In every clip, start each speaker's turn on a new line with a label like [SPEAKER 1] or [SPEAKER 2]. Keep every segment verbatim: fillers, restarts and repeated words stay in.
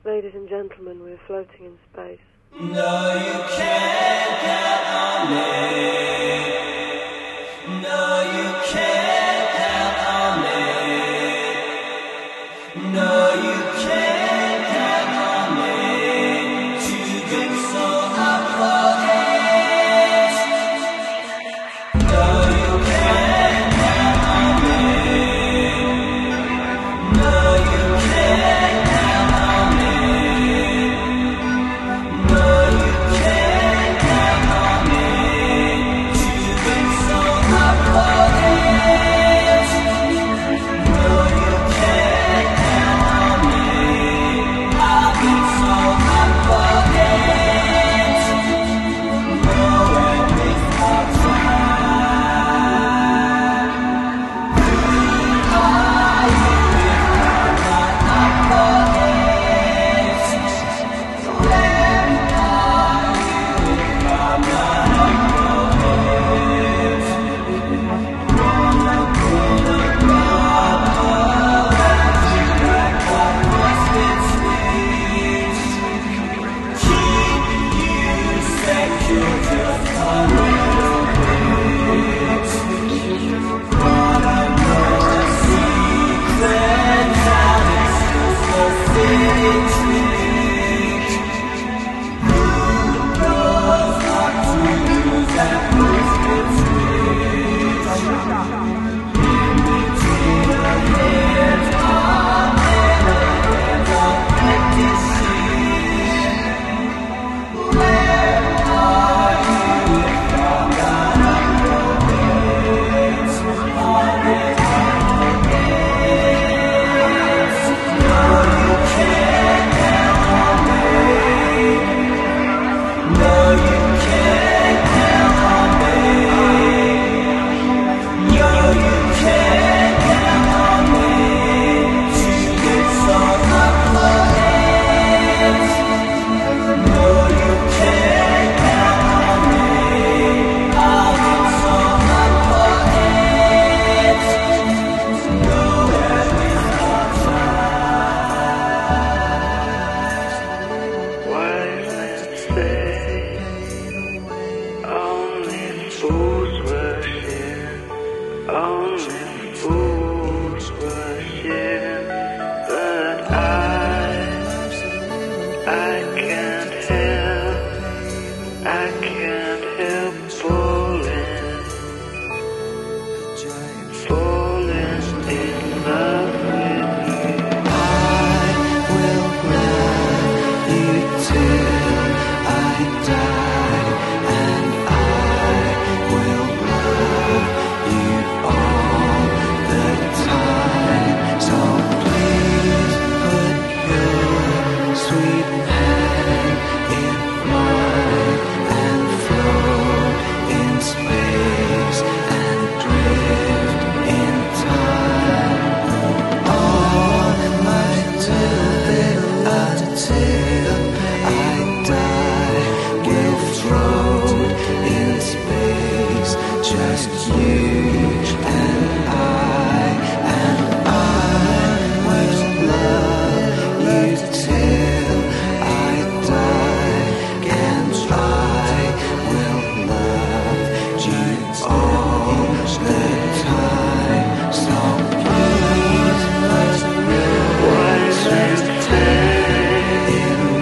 [SPEAKER 1] Ladies and gentlemen, we're floating in space.
[SPEAKER 2] No, you can't count on me. No, you can't count on me. No, you can't count on me to get so up for it. No, you can't count on me. No, you can't count on me. No, you can't count on me to get so up for it. No, you can't count on me. I'll get so up for it. Nowhere without time. Who are you if I'm not up for it? Where are you if I'm not up for it? Wanna pull a bubble and you like a rusted sleeves. Keep you secure just a little bit. Wanna know a secret that is just a city trick. Who knows what to use that rusted switch? In between a head on and a head of practicing. Where are you if I'm not up for it? On it, on it. No, you can't count on me. No, you can't count on me. No, you can't count on me to get so up for it. No, you can't count on me. I'll get so up for it. Nowhere without time.
[SPEAKER 1] Wise men say only fools worship, only fools worship. But I, I can't help, I can't help falling, falling in love with you.
[SPEAKER 2] I will love you till I die, and I will love you all the time. So please put your sweet hand in mine and float in space and drift in time. All until until I die, will float in space, just you and I, and I will love you till I die, and I will love you all the time. So please put your
[SPEAKER 1] Wise men say
[SPEAKER 2] in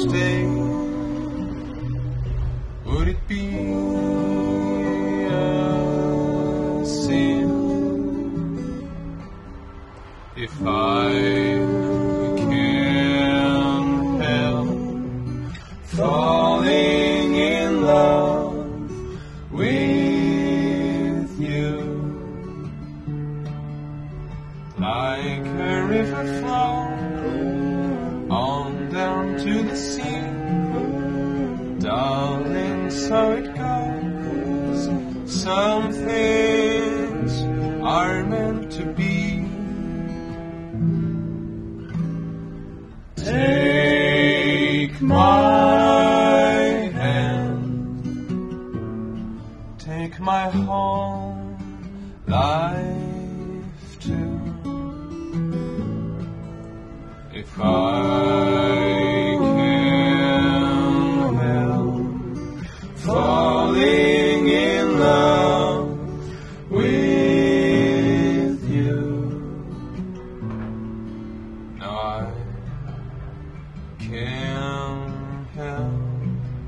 [SPEAKER 3] stay? Would it be a sin if I can't help falling in love with you? Like a river flow on down to the sea, darling, so it goes. Some things are meant to be. Take my hand, take my whole life too. If I can help falling in love with you, no, I can't help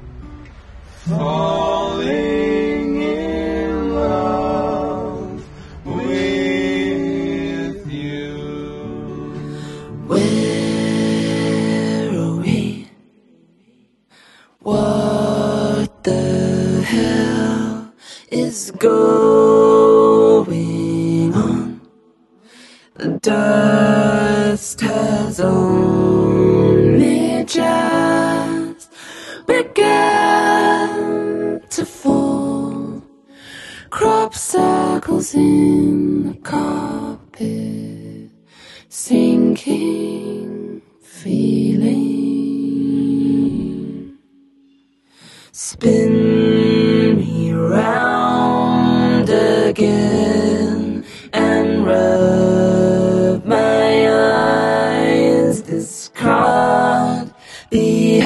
[SPEAKER 3] falling in love with you.
[SPEAKER 2] Where are we? What the hell is going on? The dust has only just begun to fall. Crop circles in the carpet, sinking feeling. Spin me round again and rub my eyes. This can't be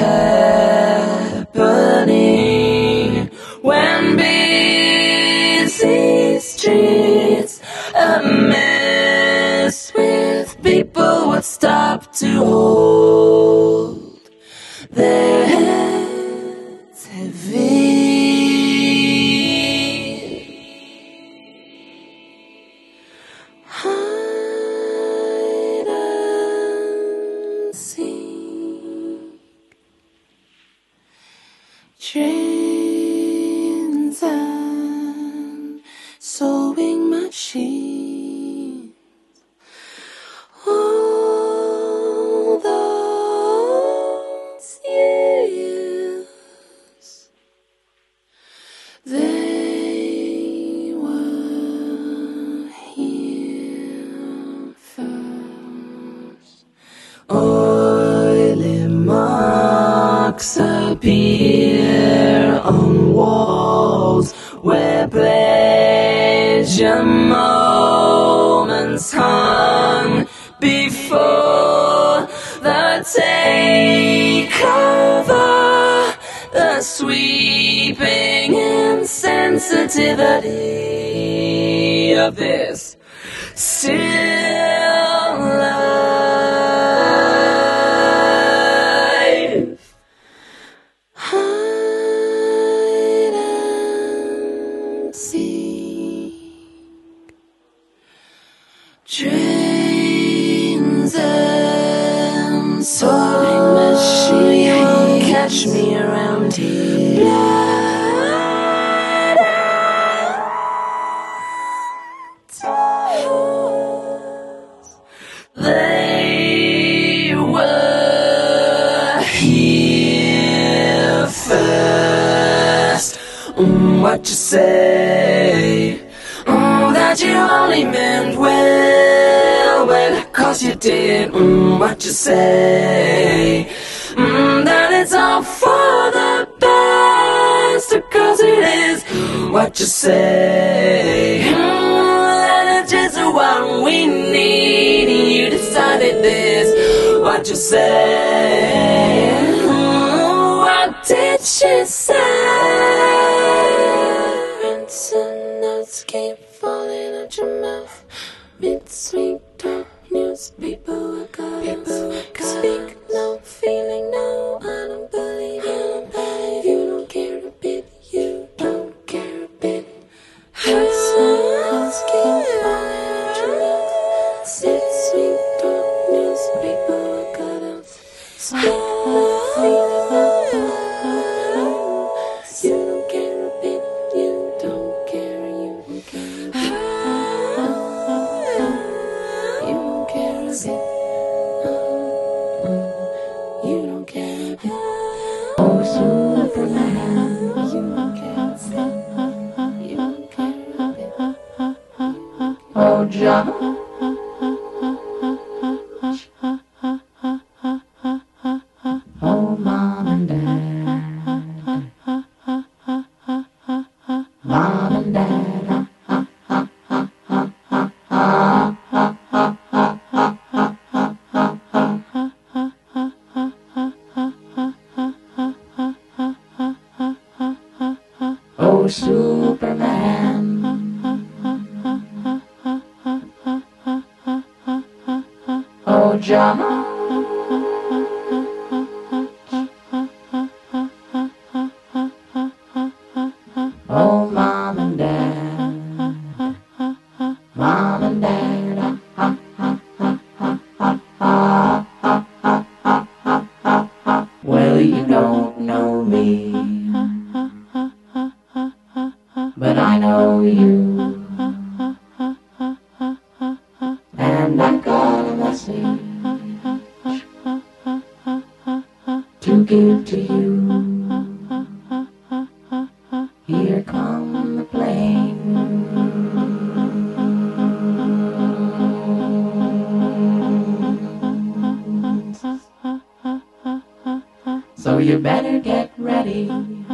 [SPEAKER 2] happening when busy streets a mess with people would stop to hold their heads heavy. Hide and seek, trains and sewing machines. All those years, they were here first. Oily marks appear on walls where pleasure moments hung before the takeover, the sweeping insensitivity of this still life. Hide and seek, trains and sewing machine. Catch me around here. They were here first. Mm, what you say? Mm, that you only meant well, well, cause you did. Mm, what you say? Mm, that it's all for the best, cause it is. What you say? Mm, that it's just what we need. You decided this. What you say? Mm, what did she say? Rinse and notes keep falling out your mouth. Mid-sweet talk news, people are gods. Speak no feeling, no, I don't
[SPEAKER 4] Oh, John. Oh, Mom and Dad. Mom and Dad. Oh, Superman. Oh, John. Oh, Mom and Dad. Mom and Dad. Well, you don't know me, but I know you. And I've got a message to give to you. Here come the planes. So you better get ready,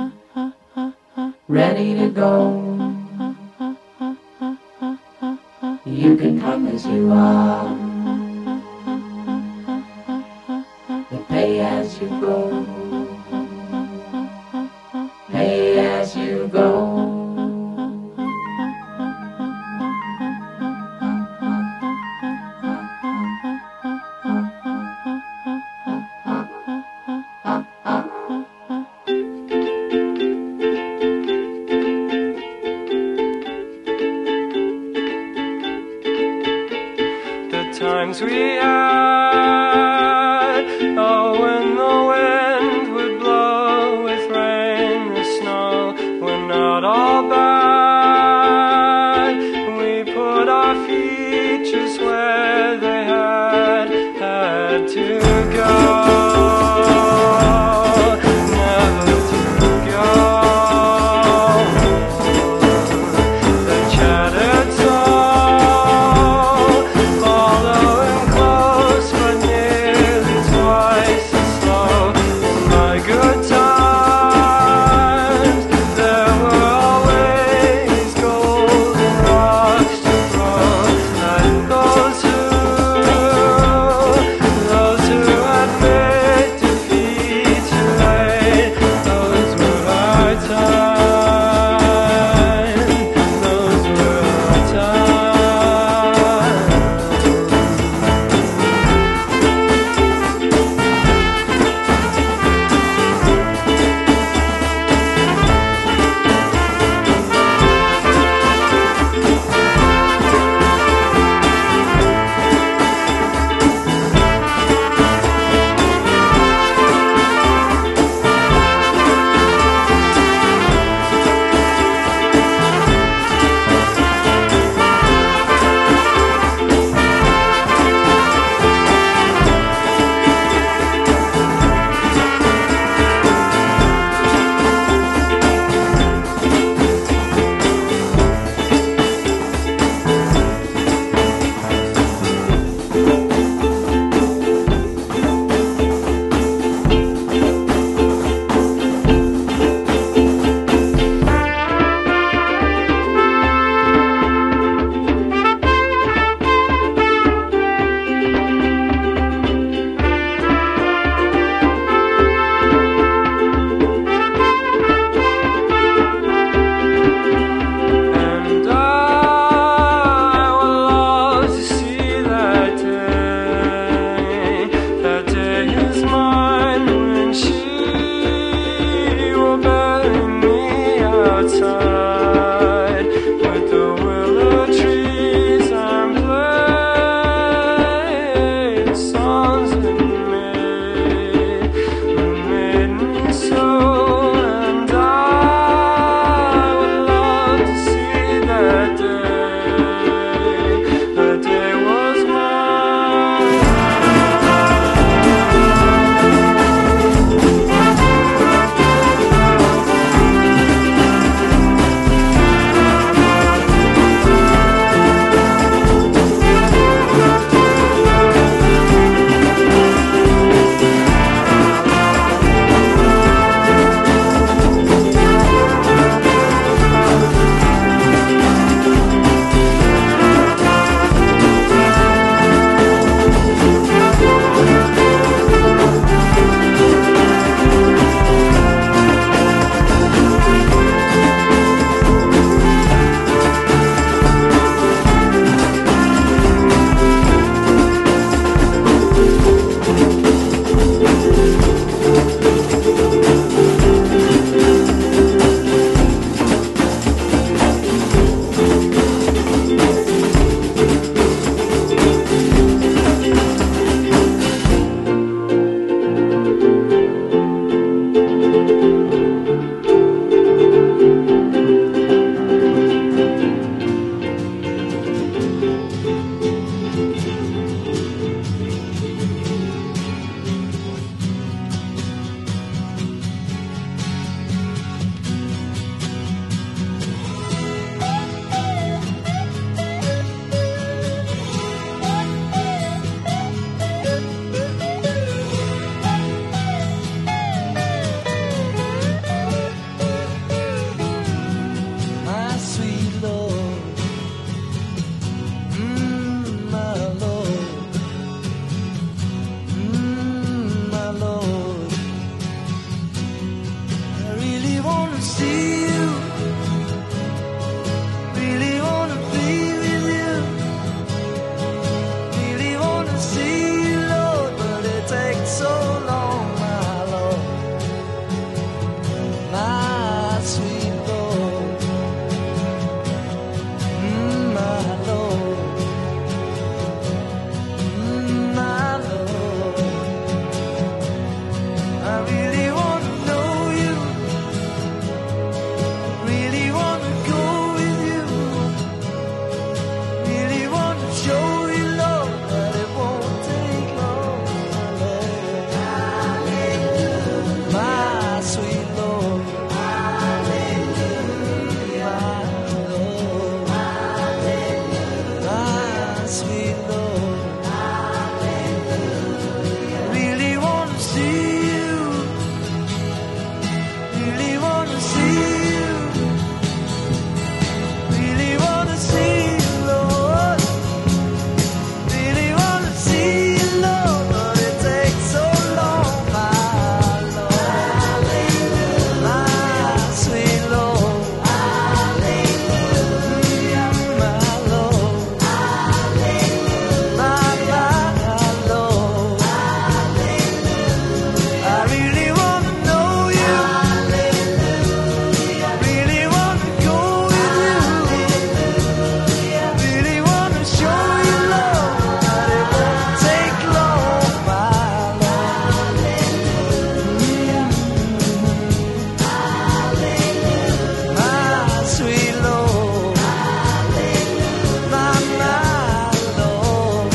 [SPEAKER 4] ready to go. You can come as you are, but pay as you go. Pay as you go.
[SPEAKER 3] Times we had, oh, when the wind would blow with rain or snow, when not
[SPEAKER 5] see you. Really wanna be with you. Really wanna see you, Lord, but it takes so long, my Lord, my sweet Lord, mm, my Lord, mm, my Lord. I really wanna know you, really wanna go with you, really wanna show you, Lord, that it won't take long, my Lord. My sweet Lord, my Lord, my sweet Lord. Really wanna see you, really wanna see you, really wanna see you, Lord, really wanna see you, Lord, but it takes so long, my Lord, my sweet Lord, Hallelujah, my Lord, my, my Lord. I really wanna know you, really wanna go with you, really wanna show you, Lord, that it won't take long, my Lord. My sweet Lord, my, my Lord.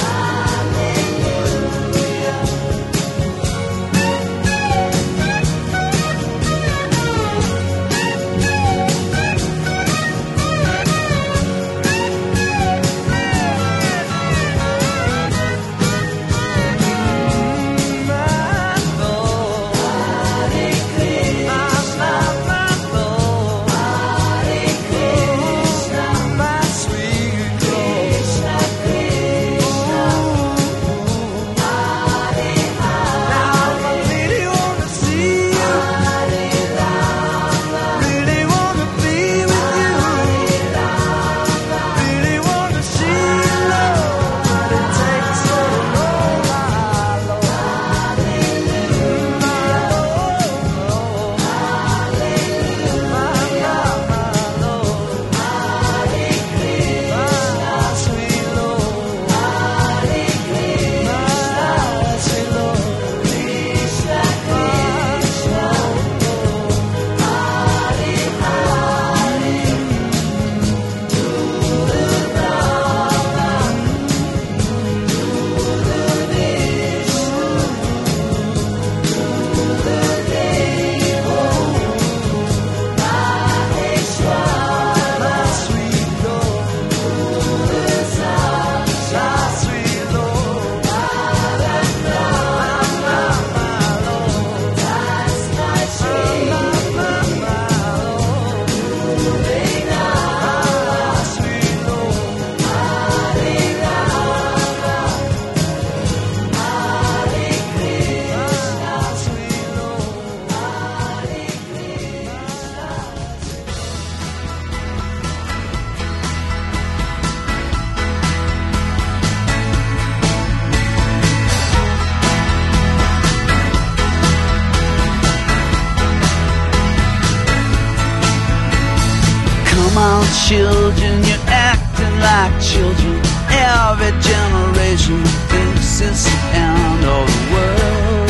[SPEAKER 6] Come on, children, you're acting like children. Every generation thinks it's the end of the world.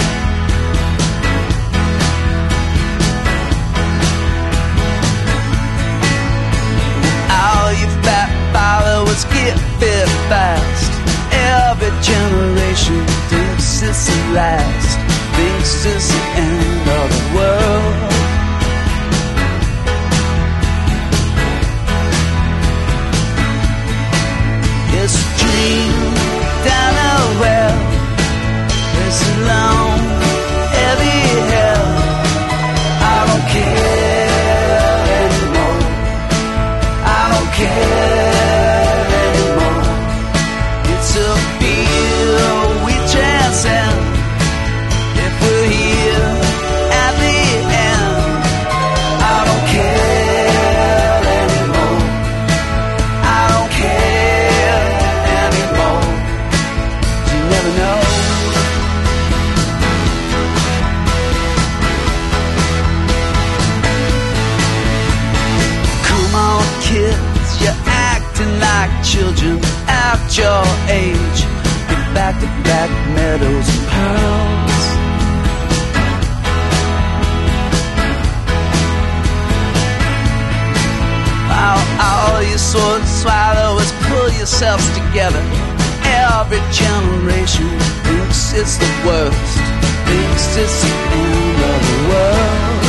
[SPEAKER 6] All you fat followers get fit fast. Every generation thinks it's the last, thinks it's the end of the world. It's a dream down a well. It's a long, heavy hell. I don't care anymore. I don't care anymore. It's a field we transcend. If we're here the black meadows and pearls. All, all you sort of swallowers, pull yourselves together. Every generation thinks it's the worst, thinks it's the end of the world.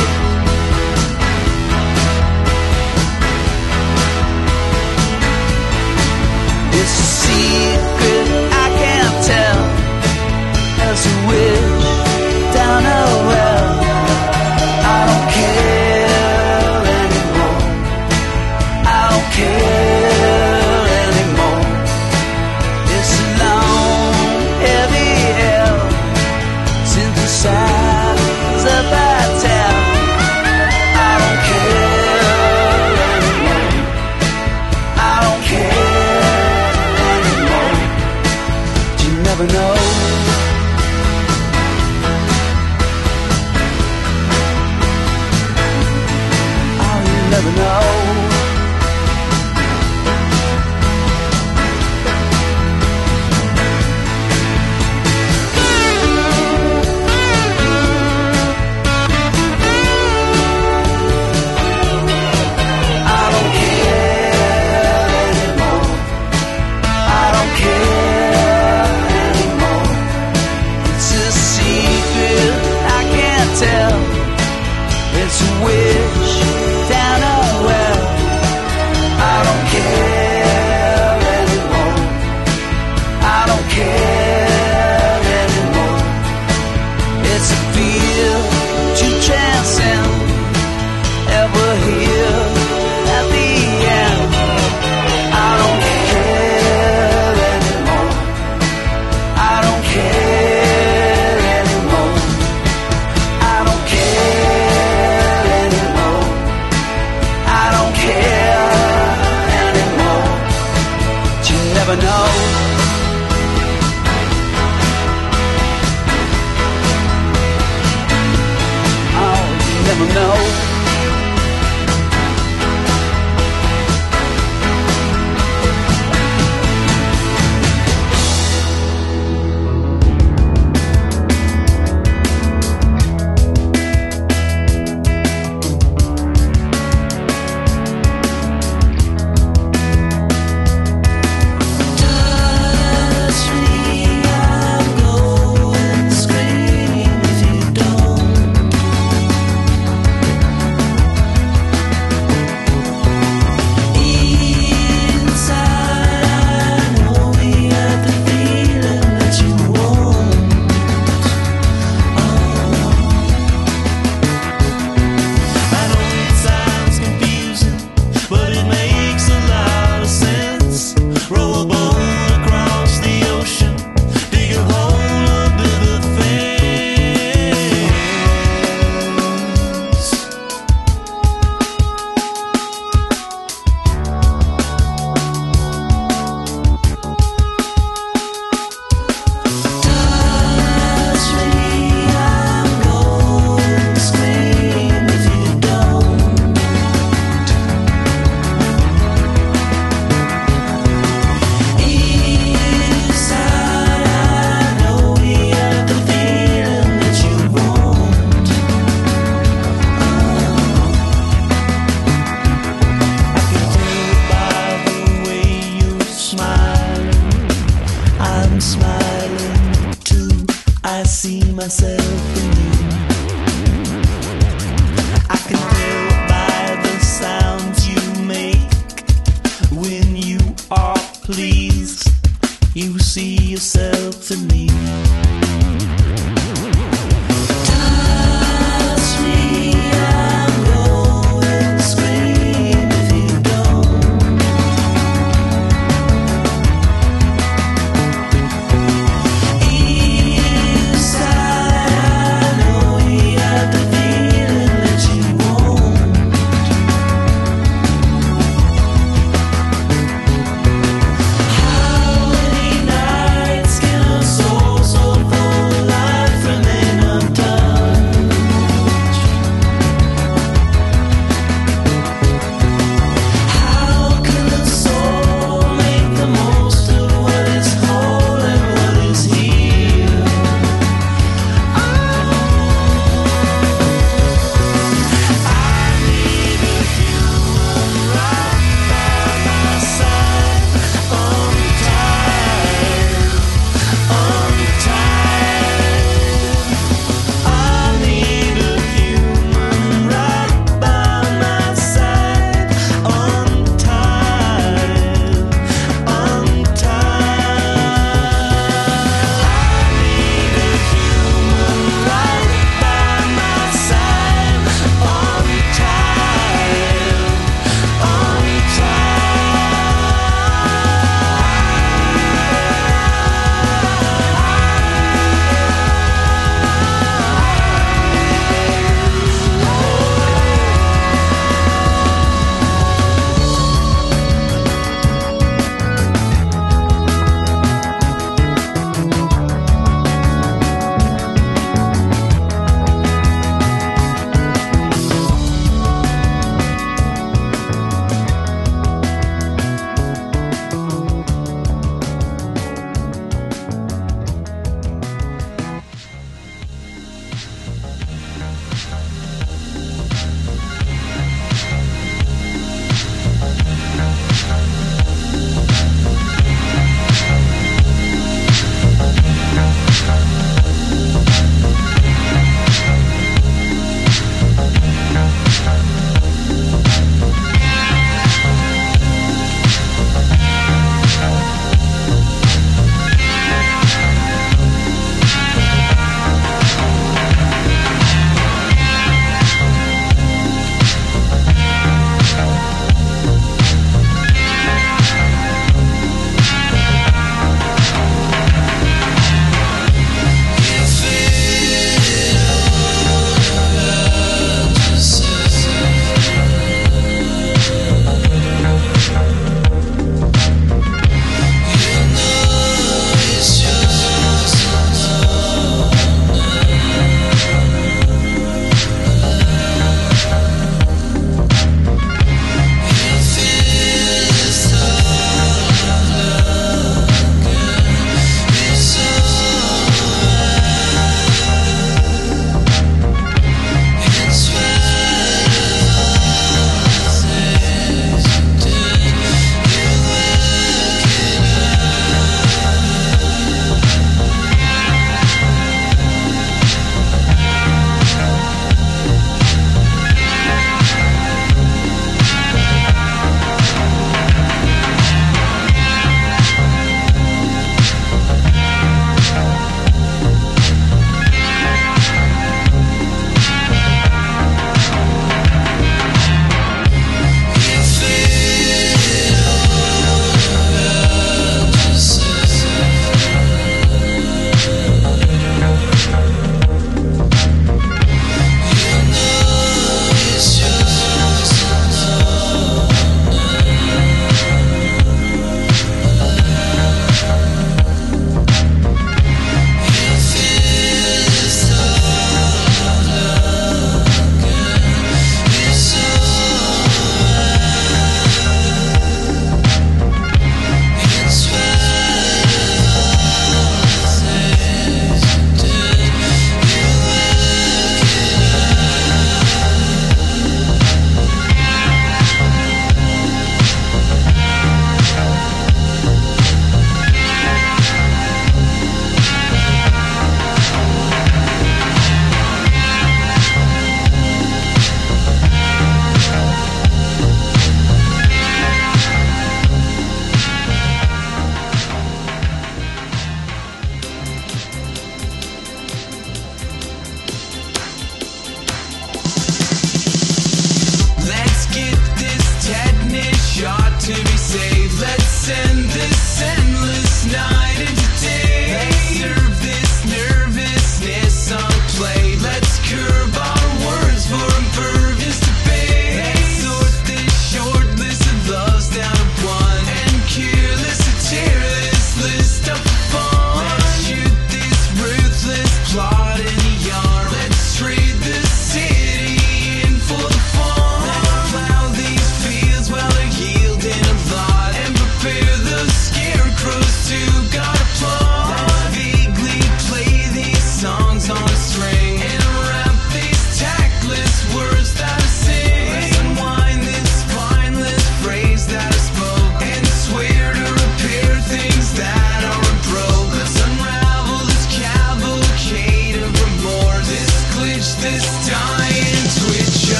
[SPEAKER 6] It's a secret I can't tell. There's a wish down a well. I don't care anymore. I don't care anymore. It's a long, heavy hell synthesized up I tell. I don't care anymore. I don't care anymore. You never know. Oh, you never know. I don't care anymore. I don't care anymore. It's a secret I can't tell. It's a wish down a well. I don't care anymore. I don't care anymore. It's a fear to transcend. Ever here at the end. I don't care anymore. I don't care anymore. I don't care anymore. I don't care anymore. You never know. Oh, you never know. Touch me, I'll go and scream if you don't.
[SPEAKER 7] to be saved. Let's end this endless night into day. Let's serve this nervousness on a plate. Let's curb our words for impervious debate. Let's sort this short list of loves down to one and careless to tear this list up for fun. Let's shoot this ruthless plot in the yard. Let's trade the city in for the fun. Let's plow these fields while they're yielding a lot and prepare the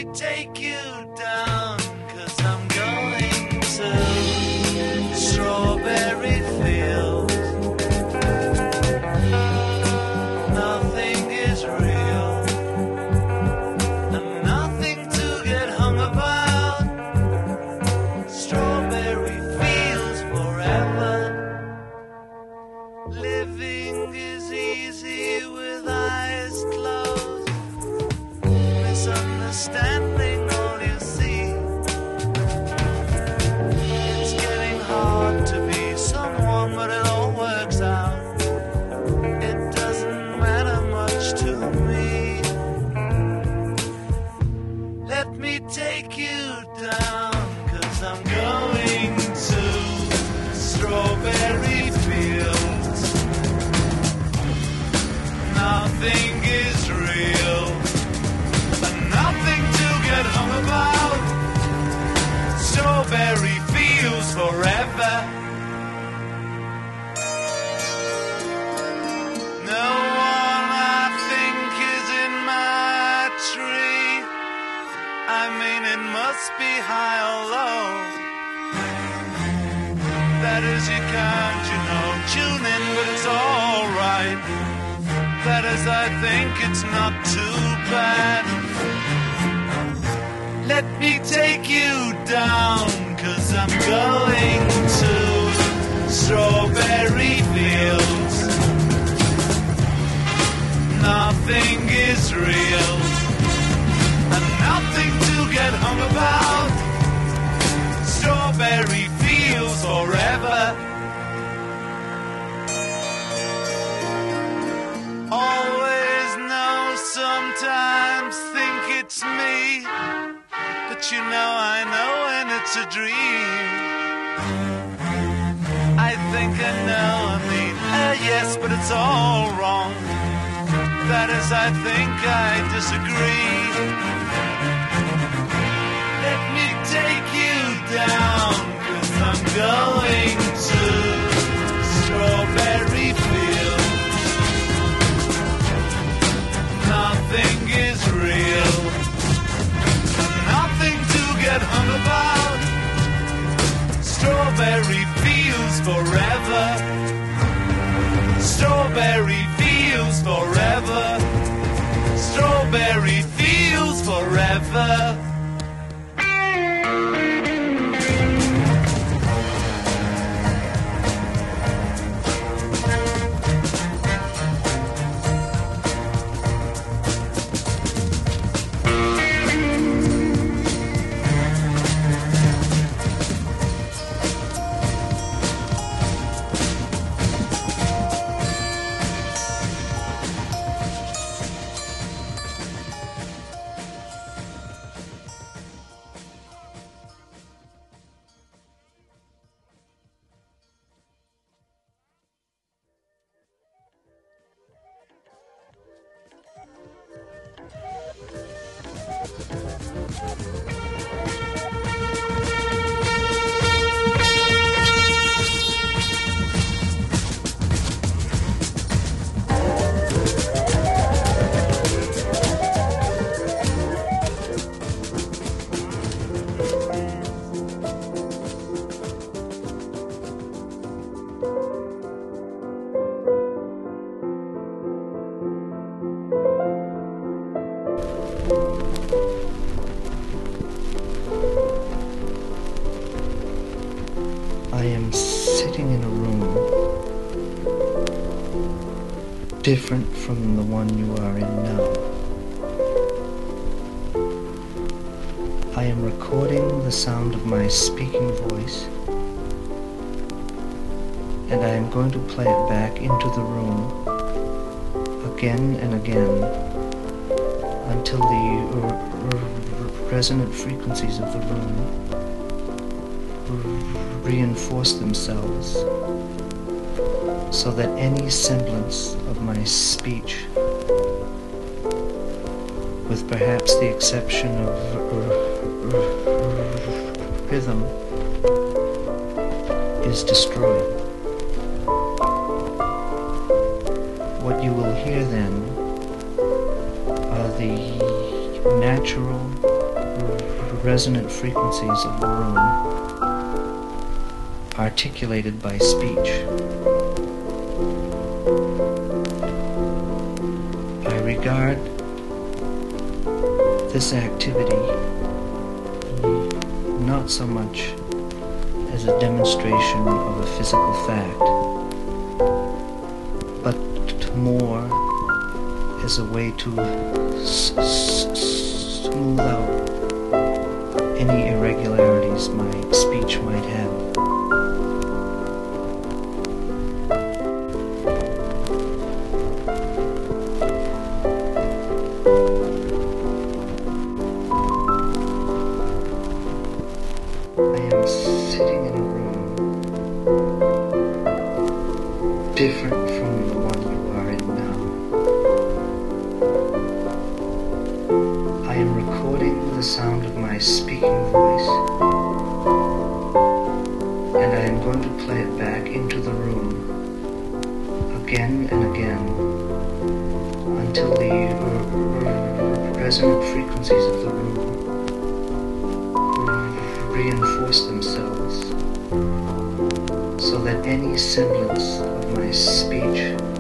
[SPEAKER 5] me take you down, 'cause I'm going to strawberry fields. Nothing is real, and nothing to get hung about. Strawberry fields forever. Living is easy with eyes closed. Misunderstanding all you see. It's getting hard to be someone, but it all works out. It doesn't matter much to me. Let me take you down, 'cause I'm going to strawberry fields. Nothing is real, and nothing to get hung about. Strawberry fields forever. No one I think is in my tree. I mean, it must be high or low. That is, you can't, you know, tune in, but it's alright. That is, I think it's not too bad. Let me take you down, 'cause I'm going to strawberry fields. Nothing is real, and nothing to get hung about. Strawberry fields forever. Always know, sometimes think it's me, but you know I know when it's a dream. I think I know, I mean, uh, yes, but it's all wrong. That is, I think I disagree. Let me take you down, 'cause I'm going to strawberry fields. Nothing is real, nothing to get hung about. Strawberry fields forever. Strawberry fields forever. Strawberry fields forever.
[SPEAKER 8] I am sitting in a room different from the one you are in now. I am recording the sound of my speaking voice, and I am going to play it back into the room again and again until the r- r- resonant frequencies of the room r- reinforce themselves so that any semblance of my speech, with perhaps the exception of r- r- rhythm, is destroyed. What you will hear then are the natural resonant frequencies of the room, articulated by speech. I regard this activity not so much as a demonstration of a physical fact, but more as a way to s- s- smooth out any irregularities my speech might have. I am sitting in a room different from the one you are in now. I am recording the sound of my speaking voice, and I am going to play it back into the room again and again until the r- r- resonant frequencies of the room reinforce themselves, so that any semblance of my speech,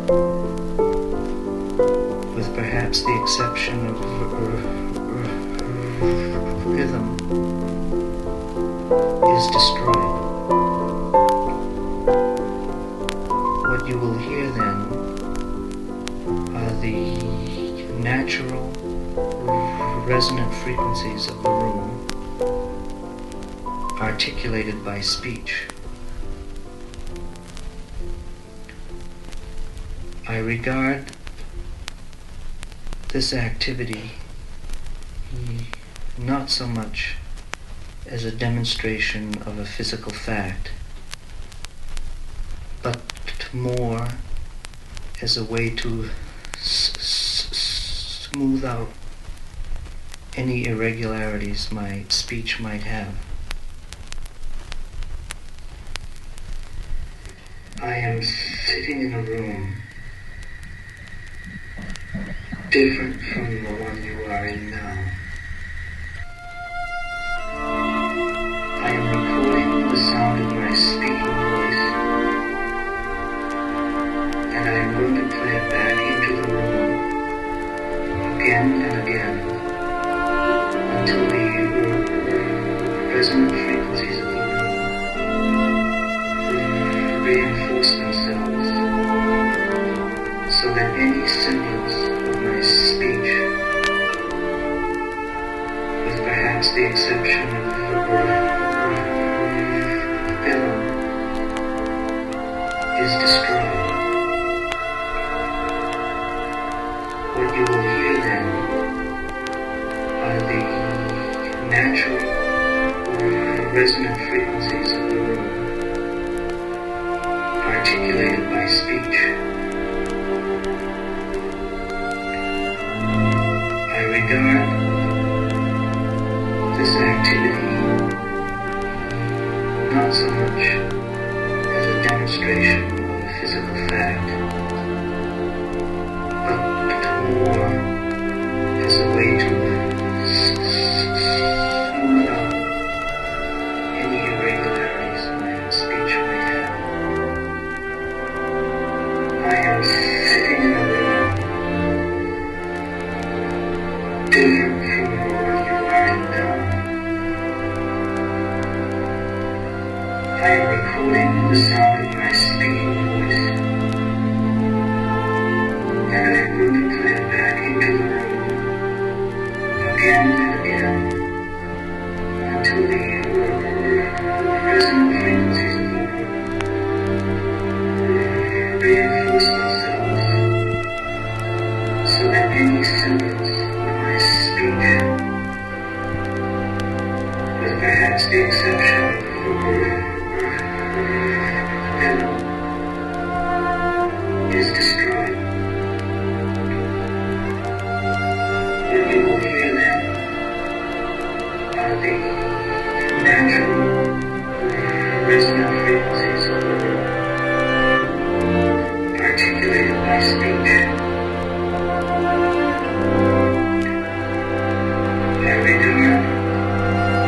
[SPEAKER 8] with perhaps the exception of r- r- r- rhythm, is destroyed. What you will hear then are the natural r- resonant frequencies of the room, articulated by speech. I regard this activity not so much as a demonstration of a physical fact, but more as a way to s- s- smooth out any irregularities my speech might have. I am sitting in a room different from the one you are in now. I am recording the sound of my speaking voice, and I am going to play it back into the room again and again until the r- resonant frequencies of the room reinforce themselves, so that any semblance of my speech, with perhaps the exception of the rhythm, is destroyed. What you will hear then are the natural resonant frequencies of the room, articulated by speech. I regard this activity not so much as a demonstration of a physical fact, but more as a way to s- s- smooth out any irregularities my speech might have. I am sitting in a room different from the one you are in now. I am recording the sound of my speaking voice, and I am going to play it back into the room again and again until the resonant frequencies of the room reinforce themselves, so that any semblance of my speech, with perhaps the exception of rhythm, is destroyed. What you will hear then are the natural resonant frequencies of the room, articulated by speech. I regard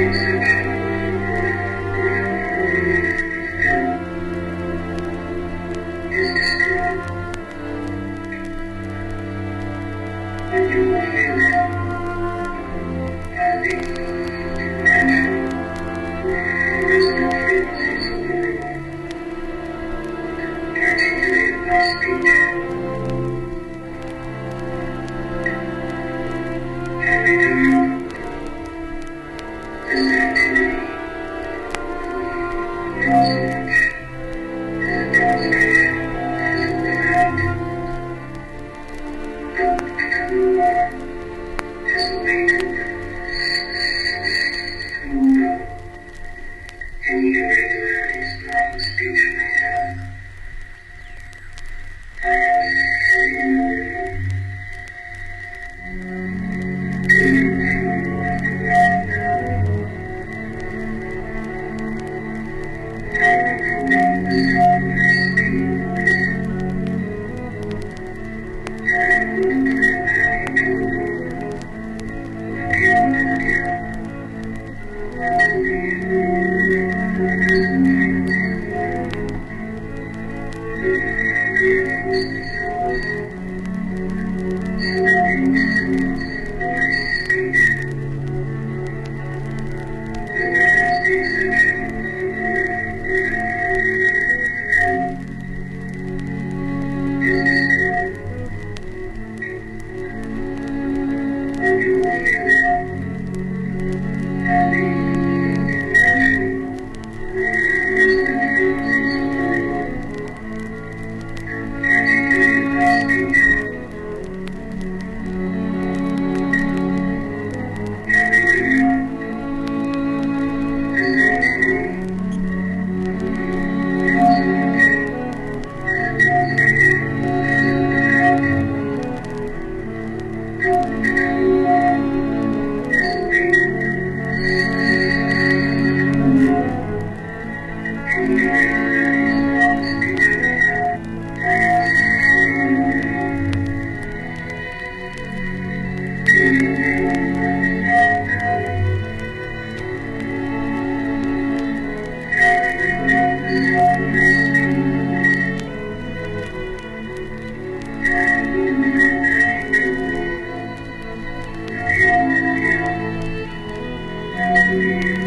[SPEAKER 1] Thank you.